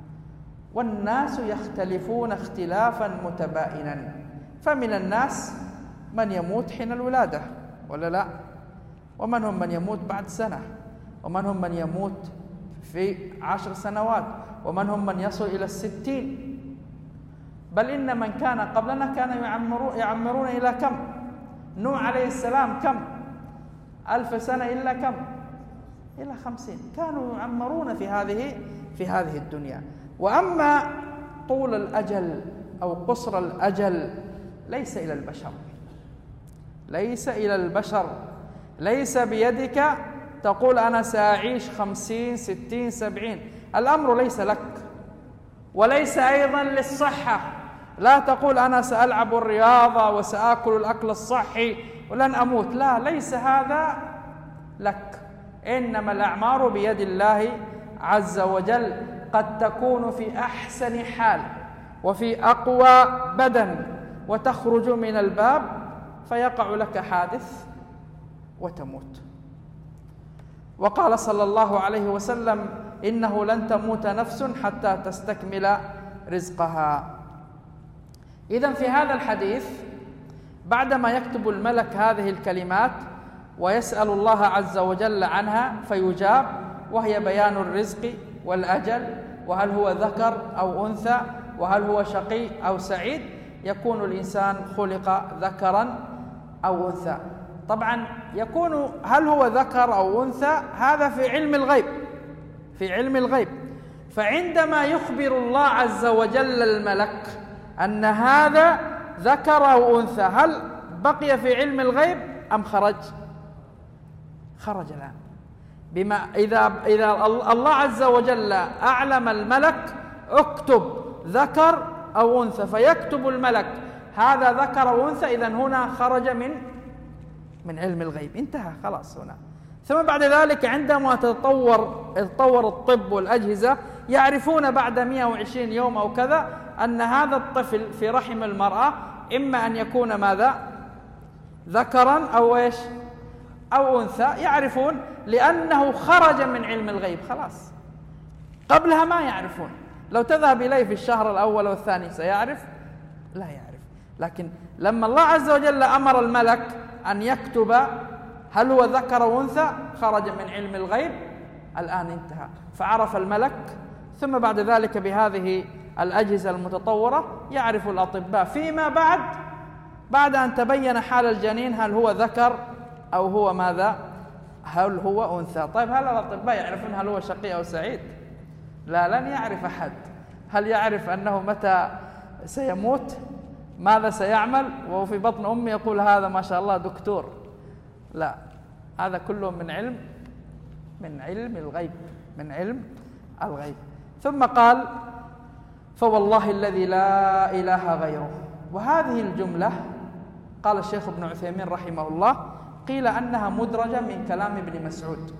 والناس يختلفون اختلافا متباينا، فمن الناس من يموت حين الولادة ولا لا، ومنهم من يموت بعد سنة، ومنهم من يموت في عشر سنوات، ومنهم من يصل إلى الستين. بل إن من كان قبلنا كانوا يعمرون, يعمرون إلى كم؟ نوح عليه السلام كم؟ ألف سنة إلا كم؟ إلى خمسين. كانوا يعمرون في هذه في هذه الدنيا. وأما طول الأجل أو قصر الأجل ليس إلى البشر، ليس إلى البشر. ليس بيدك تقول أنا سأعيش خمسين ستين سبعين، الأمر ليس لك. وليس أيضا للصحة، لا تقول أنا سألعب الرياضة وسأكل الأكل الصحي ولن أموت، لا، ليس هذا لك. إنما الأعمار بيد الله عز وجل، قد تكون في أحسن حال وفي أقوى بدن وتخرج من الباب فيقع لك حادث وتموت. وقال صلى الله عليه وسلم إنه لن تموت نفس حتى تستكمل رزقها. إذن في هذا الحديث بعدما يكتب الملك هذه الكلمات ويسأل الله عز وجل عنها فيجاب، وهي بيان الرزق والأجل، وهل هو ذكر أو أنثى، وهل هو شقي أو سعيد، يكون الإنسان خلق ذكرا أو أنثى. طبعا يكون هل هو ذكر أو أنثى هذا في علم الغيب، في علم الغيب. فعندما يخبر الله عز وجل الملك أن هذا ذكر أو أنثى، هل بقي في علم الغيب أم خرج؟ خرج الآن. بما إذا إذا الله عز وجل أعلم الملك اكتب ذكر أو أنثى، فيكتب الملك هذا ذكر أو أنثى، إذن هنا خرج من من علم الغيب، انتهى خلاص هنا. ثم بعد ذلك عندما تطور تطور الطب والأجهزة يعرفون بعد مئة وعشرين يوم أو كذا أن هذا الطفل في رحم المرأة إما أن يكون ماذا؟ ذكرا أو إيش؟ أو أنثى. يعرفون لأنه خرج من علم الغيب خلاص. قبلها ما يعرفون. لو تذهب إليه في الشهر الأول والثاني سيعرف؟ لا يعرف. لكن لما الله عز وجل أمر الملك أن يكتب هل هو ذكر أو أنثى خرج من علم الغيب، الآن انتهى. فعرف الملك. ثم بعد ذلك بهذه الأجهزة المتطورة يعرف الأطباء فيما بعد، بعد أن تبين حال الجنين هل هو ذكر أو هو ماذا؟ هل هو أنثى. طيب هل الأطباء يعرفون هل هو شقي أو سعيد؟ لا، لن يعرف أحد. هل يعرف أنه متى سيموت؟ ماذا سيعمل؟ وهو في بطن أمه يقول هذا ما شاء الله دكتور. لا، هذا كله من علم من علم الغيب، من علم الغيب. ثم قال فوالله الذي لا إله غيره. وهذه الجملة قال الشيخ ابن عثيمين رحمه الله قيل أنها مدرجة من كلام ابن مسعود،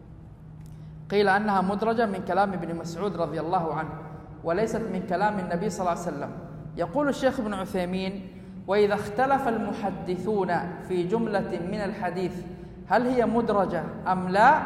قيل أنها مدرجة من كلام ابن مسعود رضي الله عنه، وليست من كلام النبي صلى الله عليه وسلم. يقول الشيخ ابن عثيمين وإذا اختلف المحدثون في جملة من الحديث هل هي مدرجة أم لا،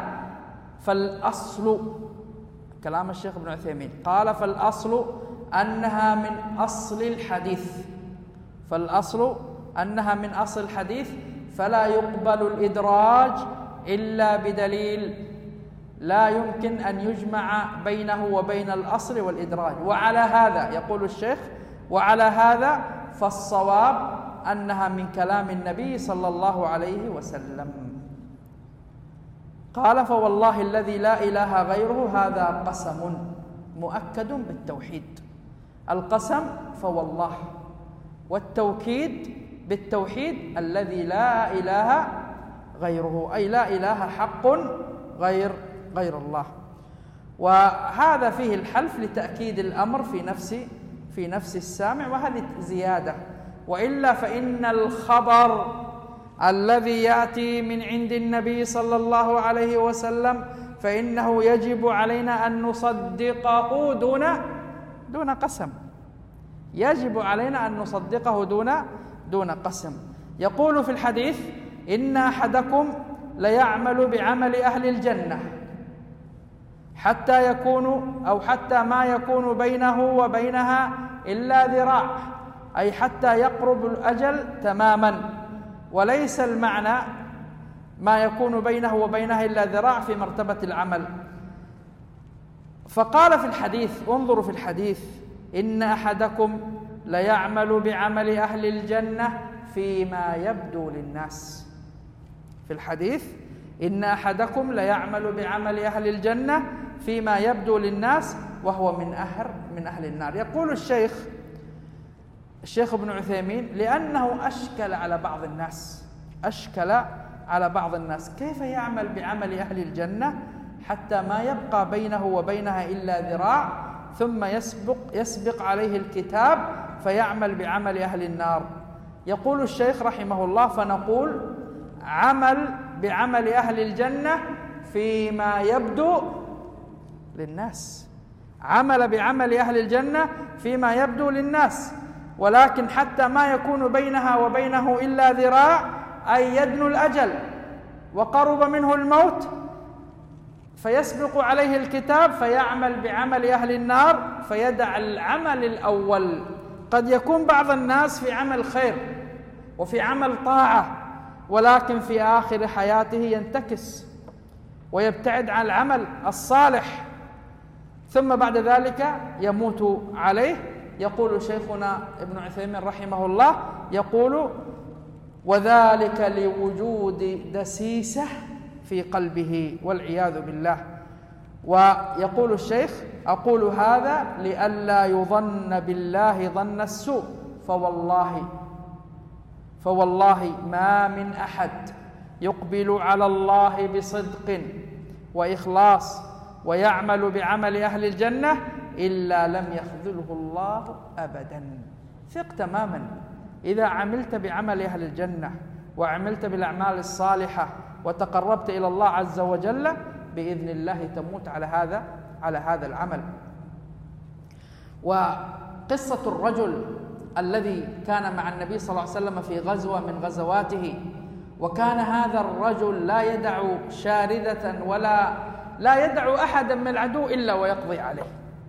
فالأصل كلام الشيخ ابن عثيمين قال فالأصل أنها من أصل الحديث، فالأصل أنها من أصل الحديث، فلا يقبل الإدراج إلا بدليل، لا يمكن أن يجمع بينه وبين الأصل والإدراج. وعلى هذا يقول الشيخ وعلى هذا فالصواب أنها من كلام النبي صلى الله عليه وسلم. قال فوالله الذي لا إله غيره هذا قسم مؤكد بالتوحيد. القسم فوالله، والتوكيد بالتوحيد الذي لا إله غيره، أي لا إله حق غير غير الله. وهذا فيه الحلف لتأكيد الأمر في نفس في نفس السامع، وهذه زيادة. وإلا فإن الخبر الذي يأتي من عند النبي صلى الله عليه وسلم فإنه يجب علينا أن نصدقه دون دون قسم، يجب علينا أن نصدقه دون دون قسم. يقول في الحديث: إن أحدكم ليعمل بعمل أهل الجنة حتى يكون أو حتى ما يكون بينه وبينها إلا ذراع، أي حتى يقرب الأجل تماما، وليس المعنى ما يكون بينه وبينها إلا ذراع في مرتبة العمل. فقال في الحديث، انظروا في الحديث: إن أحدكم ليعمل بعمل أهل الجنة فيما يبدو للناس. في الحديث: إن أحدكم ليعمل بعمل أهل الجنة فيما يبدو للناس وهو من أهل من أهل النار. يقول الشيخ الشيخ ابن عثيمين: لأنه أشكل على بعض الناس، أشكل على بعض الناس كيف يعمل بعمل أهل الجنة حتى ما يبقى بينه وبينها إلا ذراع، ثم يسبق يسبق عليه الكتاب فيعمل بعمل أهل النار. يقول الشيخ رحمه الله: فنقول عمل بعمل أهل الجنة فيما يبدو للناس، عمل بعمل أهل الجنة فيما يبدو للناس، ولكن حتى ما يكون بينها وبينه إلا ذراع، أي يدنو الأجل وقرب منه الموت، فيسبق عليه الكتاب فيعمل بعمل أهل النار فيدع العمل الأول. قد يكون بعض الناس في عمل خير وفي عمل طاعة، ولكن في آخر حياته ينتكس ويبتعد عن العمل الصالح، ثم بعد ذلك يموت عليه. يقول شيخنا ابن عثيمين رحمه الله، يقول: وذلك لوجود دسيسة في قلبه والعياذ بالله. ويقول الشيخ: أقول هذا لئلا يظن بالله ظن السوء، فوالله فوالله ما من أحد يقبل على الله بصدق وإخلاص ويعمل بعمل أهل الجنة إلا لم يخذله الله أبدا. ثق تماما، إذا عملت بعمل أهل الجنة وعملت بالأعمال الصالحة وتقربت إلى الله عز وجل، بإذن الله تموت على هذا على هذا العمل. وقصة الرجل الذي كان مع النبي صلى الله عليه وسلم في غزوة من غزواته، وكان هذا الرجل لا يدع شاردة ولا لا يدع أحدا من العدو إلا ويقضي عليه،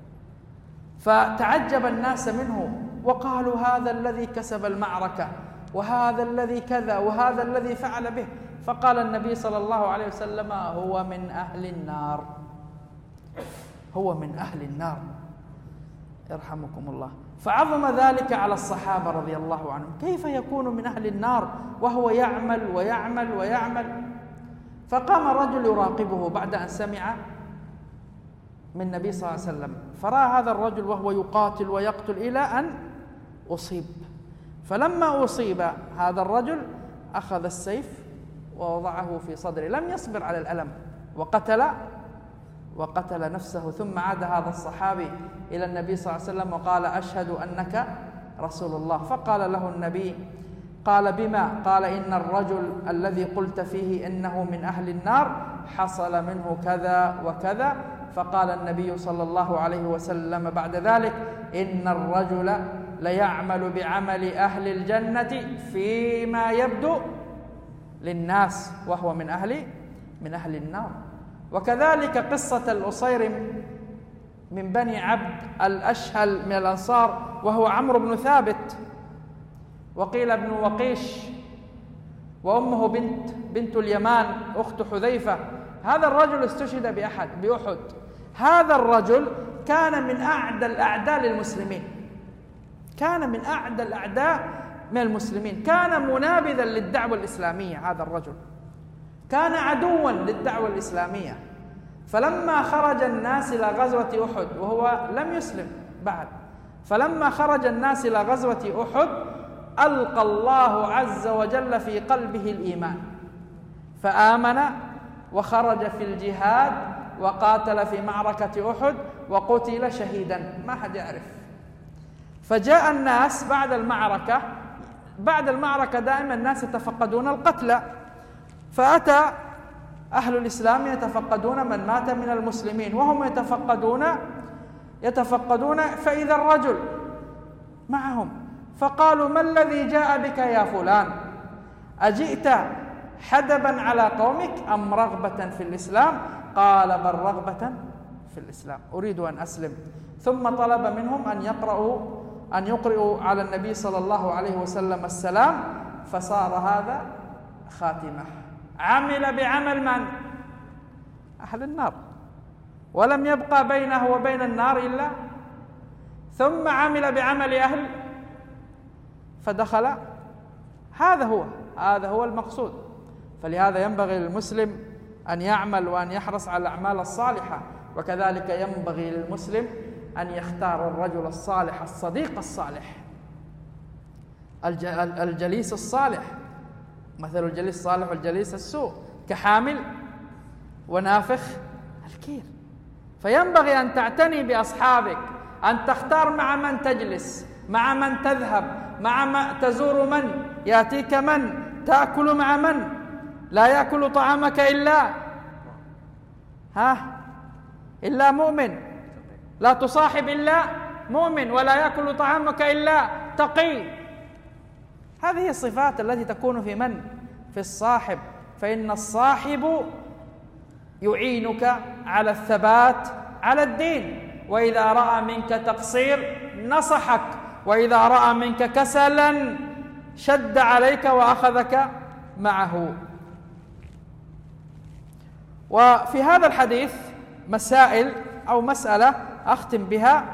فتعجب الناس منه وقالوا: هذا الذي كسب المعركة، وهذا الذي كذا، وهذا الذي فعل به. فقال النبي صلى الله عليه وسلم: هو من أهل النار، هو من أهل النار، يرحمكم الله. فعظم ذلك على الصحابة رضي الله عنهم، كيف يكون من أهل النار وهو يعمل ويعمل ويعمل؟ فقام الرجل يراقبه بعد أن سمع من النبي صلى الله عليه وسلم، فرأى هذا الرجل وهو يقاتل ويقتل إلى أن أصيب. فلما أصيب هذا الرجل أخذ السيف ووضعه في صدره، لم يصبر على الألم وقتل وقتل نفسه. ثم عاد هذا الصحابي إلى النبي صلى الله عليه وسلم وقال: أشهد أنك رسول الله. فقال له النبي: قال: بما؟ قال: إن الرجل الذي قلت فيه إنه من أهل النار حصل منه كذا وكذا. فقال النبي صلى الله عليه وسلم بعد ذلك: إن الرجل ليعمل بعمل أهل الجنة فيما يبدو للناس وهو من أهل من أهل النار. وكذلك قصة الأصير من بني عبد الأشهل من الأنصار، وهو عمرو بن ثابت، وقيل ابن وقيش، وأمه بنت بنت اليمان أخت حذيفة. هذا الرجل استشهد بأحد بأحد. هذا الرجل كان من أعدى الأعداء للمسلمين، كان من أعدى الأعداء من المسلمين، كان منابذا للدعوة الإسلامية. هذا الرجل كان عدوا للدعوة الإسلامية. فلما خرج الناس إلى غزوة أحد وهو لم يسلم بعد، فلما خرج الناس إلى غزوة أحد ألقى الله عز وجل في قلبه الإيمان، فآمن وخرج في الجهاد وقاتل في معركة أحد وقتل شهيدا، ما حد يعرف. فجاء الناس بعد المعركة، بعد المعركة دائما الناس يتفقدون القتلى، فأتى أهل الإسلام يتفقدون من مات من المسلمين، وهم يتفقدون يتفقدون فإذا الرجل معهم، فقالوا: ما الذي جاء بك يا فلان؟ أجئت حدبا على قومك أم رغبة في الإسلام؟ قال: بل رغبة في الإسلام، أريد أن أسلم. ثم طلب منهم أن يقرأوا أن يقرأوا على النبي صلى الله عليه وسلم السلام، فصار هذا خاتمة. عمل بعمل من؟ أهل النار، ولم يبقى بينه وبين النار إلا، ثم عمل بعمل أهل فدخل. هذا هو هذا هو المقصود. فلهذا ينبغي للمسلم أن يعمل وأن يحرص على الأعمال الصالحة، وكذلك ينبغي للمسلم أن يختار الرجل الصالح، الصديق الصالح، الجليس الصالح. مثل الجليس الصالح والجليس السوء كحامل ونافخ الكير. فينبغي أن تعتني بأصحابك، أن تختار مع من تجلس، مع من تذهب، مع من تزور، من يأتيك، من تأكل مع من لا يأكل طعامك إلا ها إلا مؤمن، لا تصاحب إلا مؤمن، ولا يأكل طعامك إلا تقي. هذه الصفات التي تكون في من؟ في الصاحب. فإن الصاحب يعينك على الثبات على الدين، وإذا رأى منك تقصير نصحك، وإذا رأى منك كسلا شد عليك وأخذك معه. وفي هذا الحديث مسائل أو مسألة أختم بها.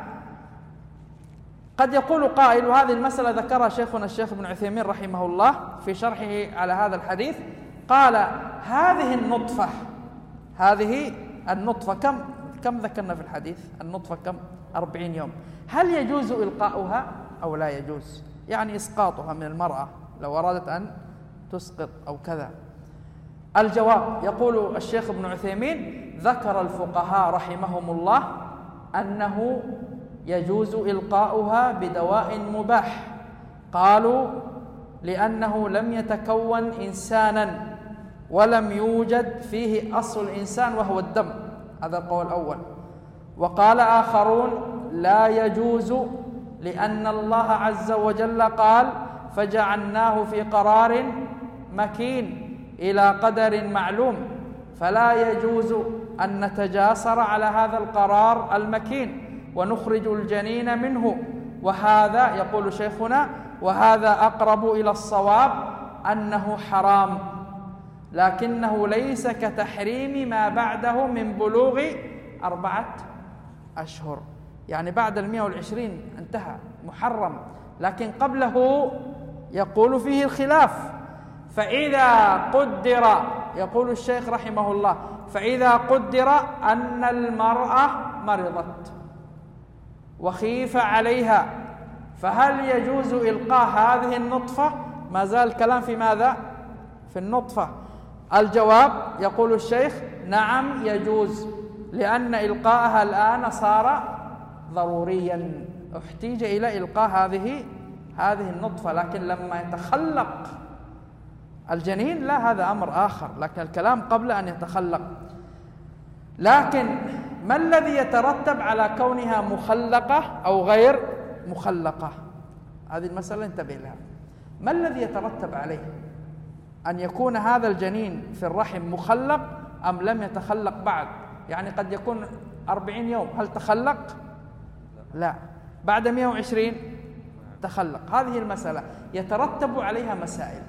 قد يقول قائل، وهذه المسألة ذكرها شيخنا الشيخ ابن عثيمين رحمه الله في شرحه على هذا الحديث، قال: هذه النطفة هذه النطفة كم كم ذكرنا في الحديث؟ النطفة كم؟ أربعين يوم. هل يجوز إلقاؤها أو لا يجوز؟ يعني إسقاطها من المرأة لو أرادت أن تسقط أو كذا. الجواب، يقول الشيخ ابن عثيمين: ذكر الفقهاء رحمهم الله أنه يجوز إلقاؤها بدواء مباح. قالوا: لأنه لم يتكون إنسانا ولم يوجد فيه أصل الإنسان وهو الدم. هذا القول الأول. وقال آخرون: لا يجوز، لأن الله عز وجل قال: فجعلناه في قرار مكين إلى قدر معلوم، فلا يجوز أن نتجاسر على هذا القرار المكين ونخرج الجنين منه. وهذا، يقول شيخنا، وهذا أقرب إلى الصواب أنه حرام، لكنه ليس كتحريم ما بعده من بلوغ أربعة أشهر. يعني بعد المئة والعشرين انتهى محرم، لكن قبله يقول فيه الخلاف. فإذا قدر، يقول الشيخ رحمه الله: فإذا قدر أن المرأة مرضت وخيف عليها، فهل يجوز إلقاء هذه النطفة؟ ما زال الكلام في ماذا؟ في النطفة. الجواب، يقول الشيخ: نعم يجوز، لأن إلقاءها الآن صار ضروريا، احتيج إلى إلقاء هذه هذه النطفة. لكن لما يتخلق الجنين لا، هذا أمر آخر، لكن الكلام قبل أن يتخلق. لكن ما الذي يترتب على كونها مخلقة أو غير مخلقة؟ هذه المسألة انتبه لها. ما الذي يترتب عليه أن يكون هذا الجنين في الرحم مخلق أم لم يتخلق بعد؟ يعني قد يكون أربعين يوم، هل تخلق؟ لا. بعد مئة وعشرين تخلق. هذه المسألة يترتب عليها مسائل.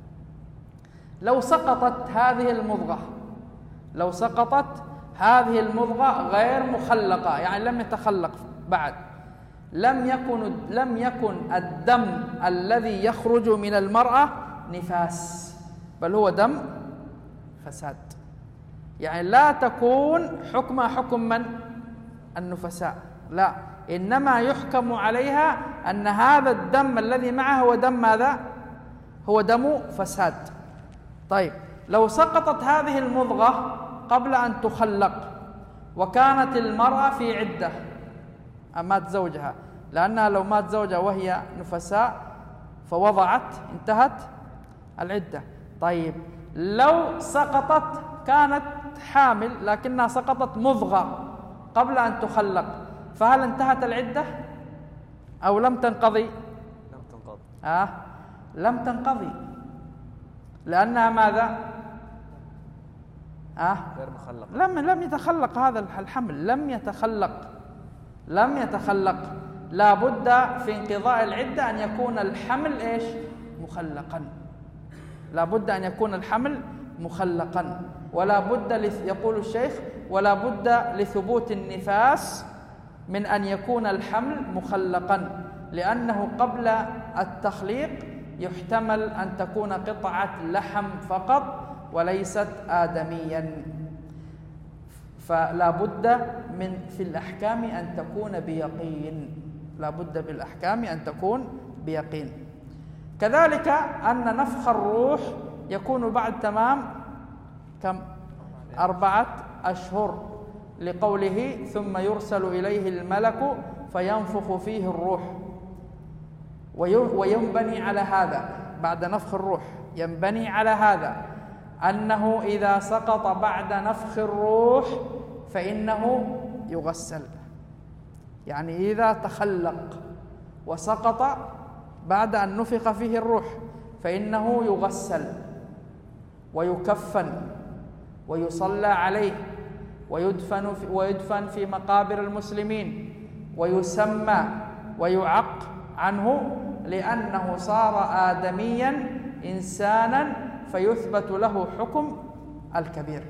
لو سقطت هذه المضغة لو سقطت هذه المضغة غير مخلقة، يعني لم يتخلق بعد، لم يكن لم يكن الدم الذي يخرج من المرأة نفاس، بل هو دم فساد، يعني لا تكون حكمها حكم من؟ النفساء، لا، إنما يحكم عليها أن هذا الدم الذي معه هو دم ماذا؟ هو دم فساد. طيب لو سقطت هذه المضغة قبل أن تخلق وكانت المرأة في عدة، مات زوجها، لأنها لو مات زوجها وهي نفساء فوضعت انتهت العدة. طيب لو سقطت كانت حامل لكنها سقطت مضغة قبل أن تخلق، فهل انتهت العدة أو لم تنقضي؟ لم تنقضي. آه لم تنقضي، لأنها ماذا؟ آه غير مخلق. لم لم يتخلق هذا الحمل، لم يتخلق لم يتخلق لا بد في انقضاء العدة أن يكون الحمل إيش؟ مخلقا، لا بد أن يكون الحمل مخلقا، ولا بد يقول الشيخ ولا بد لثبوت النفاس من أن يكون الحمل مخلقا، لأنه قبل التخليق يحتمل أن تكون قطعة لحم فقط وليست آدميا، فلا بد من في الأحكام أن تكون بيقين، لا بد بالأحكام أن تكون بيقين. كذلك أن نفخ الروح يكون بعد تمام كم؟ أربعة أشهر، لقوله ثم يرسل إليه الملك فينفخ فيه الروح. وينبني على هذا بعد نفخ الروح، ينبني على هذا أنه إذا سقط بعد نفخ الروح فإنه يغسل، يعني إذا تخلق وسقط بعد أن نفخ فيه الروح فإنه يغسل ويكفن ويصلى عليه ويدفن في, ويدفن في مقابر المسلمين ويسمى ويعق عنه، لأنه صار آدميا إنسانا فيثبت له حكم الكبير.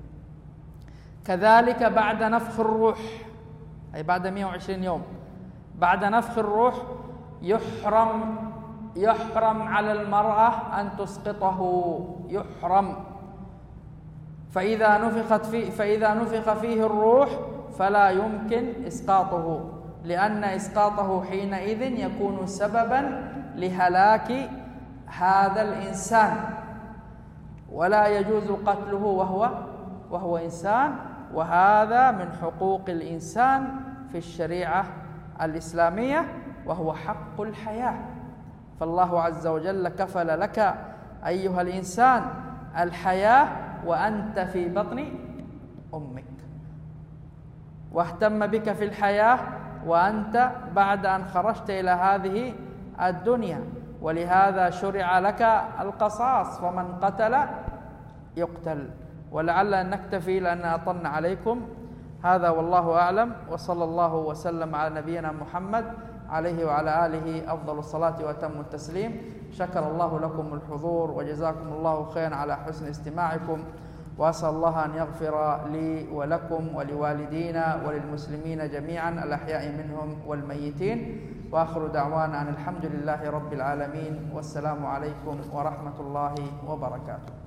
كذلك بعد نفخ الروح، أي بعد مئة وعشرين يوم بعد نفخ الروح يحرم يحرم على المرأة أن تسقطه، يحرم. فإذا نفخت فيه فإذا نفخ فيه الروح فلا يمكن إسقاطه، لأن إسقاطه حينئذ يكون سببا لهلاك هذا الإنسان، ولا يجوز قتله وهو وهو إنسان، وهذا من حقوق الإنسان في الشريعة الإسلامية، وهو حق الحياة. فالله عز وجل كفل لك أيها الإنسان الحياة وأنت في بطن أمك، واهتم بك في الحياة وأنت بعد أن خرجت إلى هذه الدنيا، ولهذا شرع لك القصاص، فمن قتل يقتل. ولعل أن نكتفي لأن أطلنا عليكم. هذا والله أعلم، وصلى الله وسلم على نبينا محمد عليه وعلى آله أفضل الصلاة وأتم التسليم. شكر الله لكم الحضور وجزاكم الله خيرا على حسن استماعكم، وأسأل الله أن يغفر لي ولكم ولوالدينا وللمسلمين جميعا الأحياء منهم والميتين. وآخر دعوانا أن الحمد لله رب العالمين، والسلام عليكم ورحمة الله وبركاته.